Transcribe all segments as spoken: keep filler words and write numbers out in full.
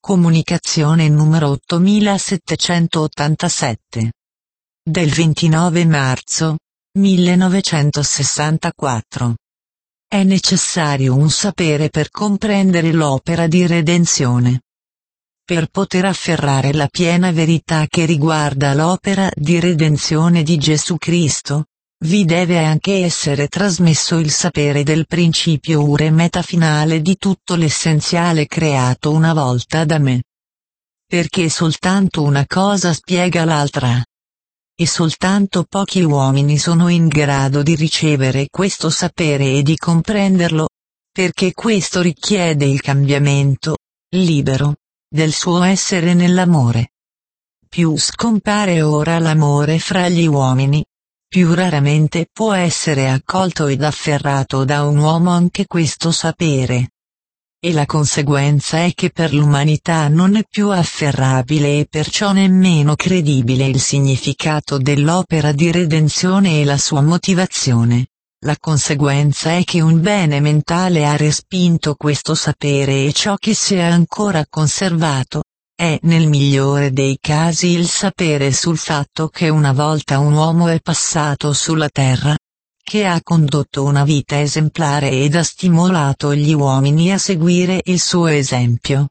Comunicazione numero ottomilasettecentottantasette. Del ventinove marzo millenovecentosessantaquattro. È necessario un sapere per comprendere l'opera di redenzione. Per poter afferrare la piena verità che riguarda l'opera di redenzione di Gesù Cristo, vi deve anche essere trasmesso il sapere del principio ure meta finale di tutto l'essenziale creato una volta da me. Perché soltanto una cosa spiega l'altra. E soltanto pochi uomini sono in grado di ricevere questo sapere e di comprenderlo, perché questo richiede il cambiamento, libero, del suo essere nell'amore. Più scompare ora l'amore fra gli uomini, più raramente può essere accolto ed afferrato da un uomo anche questo sapere. E la conseguenza è che per l'umanità non è più afferrabile e perciò nemmeno credibile il significato dell'opera di redenzione e la sua motivazione. La conseguenza è che un bene mentale ha respinto questo sapere e ciò che si è ancora conservato è nel migliore dei casi il sapere sul fatto che una volta un uomo è passato sulla terra, che ha condotto una vita esemplare ed ha stimolato gli uomini a seguire il suo esempio.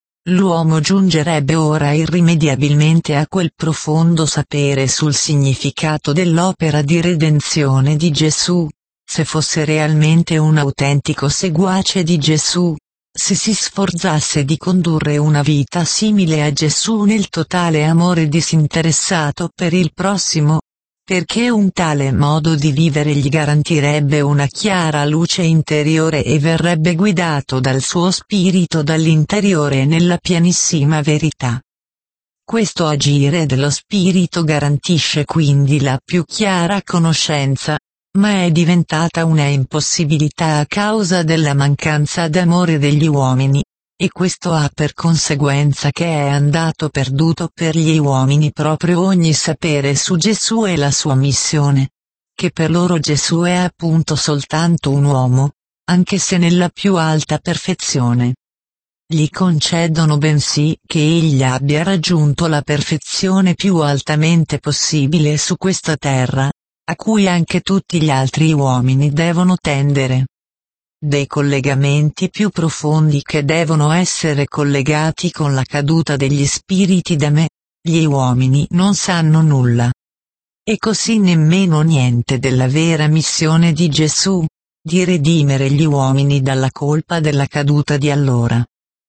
L'uomo giungerebbe ora irrimediabilmente a quel profondo sapere sul significato dell'opera di redenzione di Gesù, se fosse realmente un autentico seguace di Gesù. Se si sforzasse di condurre una vita simile a Gesù nel totale amore disinteressato per il prossimo, perché un tale modo di vivere gli garantirebbe una chiara luce interiore e verrebbe guidato dal suo spirito dall'interiore nella pienissima verità. Questo agire dello spirito garantisce quindi la più chiara conoscenza, ma è diventata una impossibilità a causa della mancanza d'amore degli uomini, e questo ha per conseguenza che è andato perduto per gli uomini proprio ogni sapere su Gesù e la sua missione. Che per loro Gesù è appunto soltanto un uomo, anche se nella più alta perfezione. Gli concedono bensì che egli abbia raggiunto la perfezione più altamente possibile su questa terra, a cui anche tutti gli altri uomini devono tendere. Dei collegamenti più profondi che devono essere collegati con la caduta degli spiriti da me, gli uomini non sanno nulla. E così nemmeno niente della vera missione di Gesù, di redimere gli uomini dalla colpa della caduta di allora.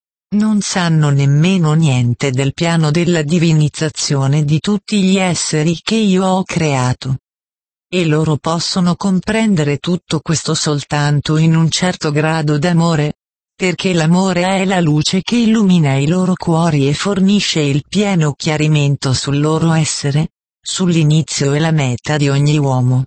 Non sanno nemmeno niente del piano della divinizzazione di tutti gli esseri che io ho creato. E loro possono comprendere tutto questo soltanto in un certo grado d'amore, perché l'amore è la luce che illumina i loro cuori e fornisce il pieno chiarimento sul loro essere, sull'inizio e la meta di ogni uomo.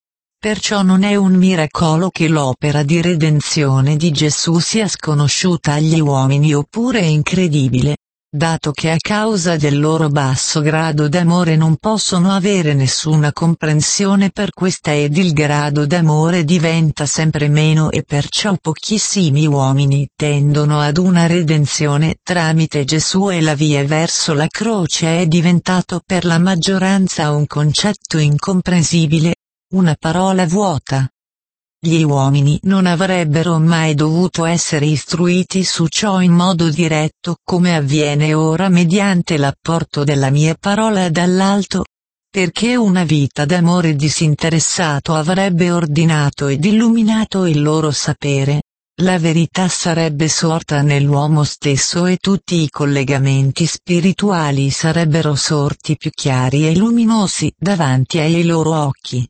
Perciò non è un miracolo che l'opera di redenzione di Gesù sia sconosciuta agli uomini oppure incredibile, dato che a causa del loro basso grado d'amore non possono avere nessuna comprensione per questa ed il grado d'amore diventa sempre meno e perciò pochissimi uomini tendono ad una redenzione tramite Gesù e la via verso la croce è diventato per la maggioranza un concetto incomprensibile, una parola vuota. Gli uomini non avrebbero mai dovuto essere istruiti su ciò in modo diretto come avviene ora mediante l'apporto della mia parola dall'alto, perché una vita d'amore disinteressato avrebbe ordinato ed illuminato il loro sapere, la verità sarebbe sorta nell'uomo stesso e tutti i collegamenti spirituali sarebbero sorti più chiari e luminosi davanti ai loro occhi.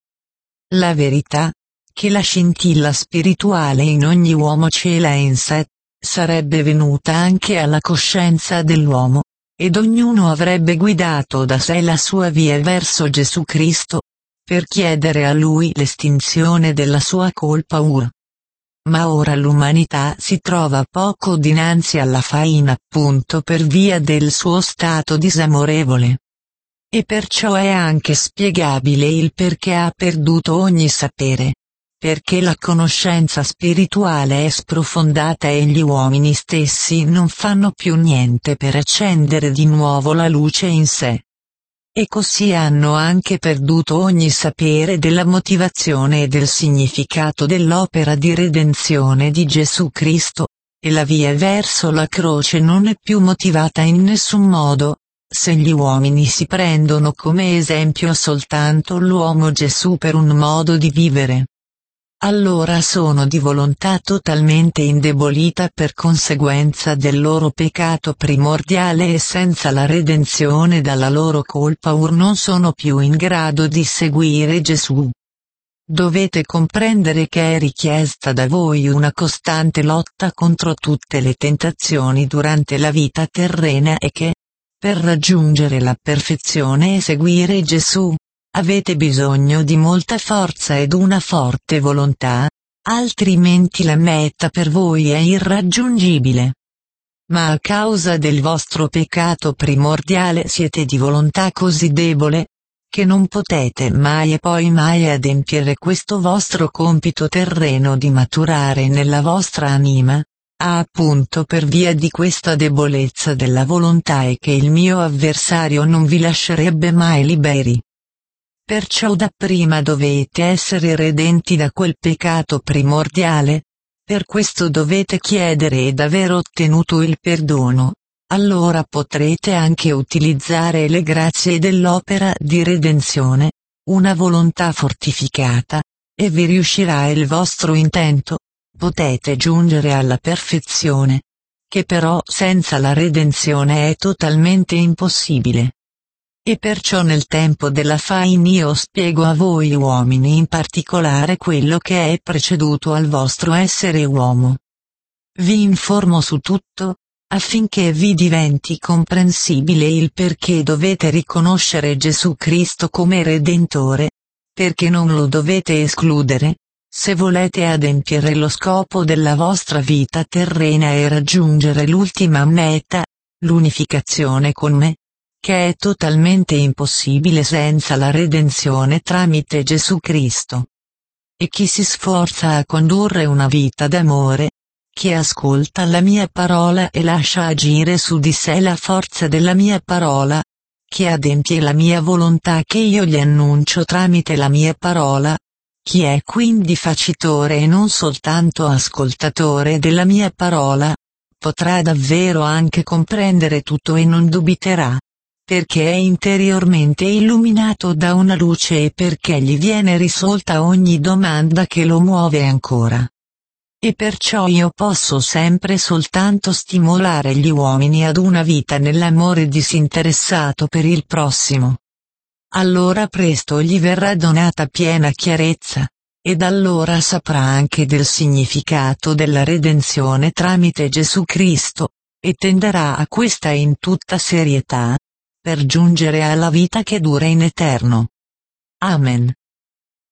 La verità, che la scintilla spirituale in ogni uomo cela in sé, sarebbe venuta anche alla coscienza dell'uomo, ed ognuno avrebbe guidato da sé la sua via verso Gesù Cristo, per chiedere a lui l'estinzione della sua colpa ura. Ma ora l'umanità si trova poco dinanzi alla faina appunto per via del suo stato disamorevole. E perciò è anche spiegabile il perché ha perduto ogni sapere. perché la conoscenza spirituale è sprofondata e gli uomini stessi non fanno più niente per accendere di nuovo la luce in sé. E così hanno anche perduto ogni sapere della motivazione e del significato dell'opera di redenzione di Gesù Cristo, e la via verso la croce non è più motivata in nessun modo, se gli uomini si prendono come esempio soltanto l'uomo Gesù per un modo di vivere. Allora sono di volontà totalmente indebolita per conseguenza del loro peccato primordiale e senza la redenzione dalla loro colpa ur non sono più in grado di seguire Gesù. Dovete comprendere che è richiesta da voi una costante lotta contro tutte le tentazioni durante la vita terrena e che, per raggiungere la perfezione e seguire Gesù, avete bisogno di molta forza ed una forte volontà, altrimenti la meta per voi è irraggiungibile. Ma a causa del vostro peccato primordiale siete di volontà così debole, che non potete mai e poi mai adempiere questo vostro compito terreno di maturare nella vostra anima, appunto per via di questa debolezza della volontà e che il mio avversario non vi lascerebbe mai liberi. Perciò dapprima dovete essere redenti da quel peccato primordiale, per questo dovete chiedere ed aver ottenuto il perdono, allora potrete anche utilizzare le grazie dell'opera di redenzione, una volontà fortificata, e vi riuscirà il vostro intento, potete giungere alla perfezione, che però senza la redenzione è totalmente impossibile. E perciò nel tempo della fine io spiego a voi uomini in particolare quello che è preceduto al vostro essere uomo. Vi informo su tutto, affinché vi diventi comprensibile il perché dovete riconoscere Gesù Cristo come Redentore, perché non lo dovete escludere, se volete adempiere lo scopo della vostra vita terrena e raggiungere l'ultima meta, l'unificazione con me, che è totalmente impossibile senza la redenzione tramite Gesù Cristo. E chi si sforza a condurre una vita d'amore, chi ascolta la mia parola e lascia agire su di sé la forza della mia parola, chi adempie la mia volontà che io gli annuncio tramite la mia parola, chi è quindi facitore e non soltanto ascoltatore della mia parola, potrà davvero anche comprendere tutto e non dubiterà, perché è interiormente illuminato da una luce e perché gli viene risolta ogni domanda che lo muove ancora. E perciò io posso sempre soltanto stimolare gli uomini ad una vita nell'amore disinteressato per il prossimo. Allora presto gli verrà donata piena chiarezza, ed allora saprà anche del significato della redenzione tramite Gesù Cristo, e tenderà a questa in tutta serietà, per giungere alla vita che dura in eterno. Amen.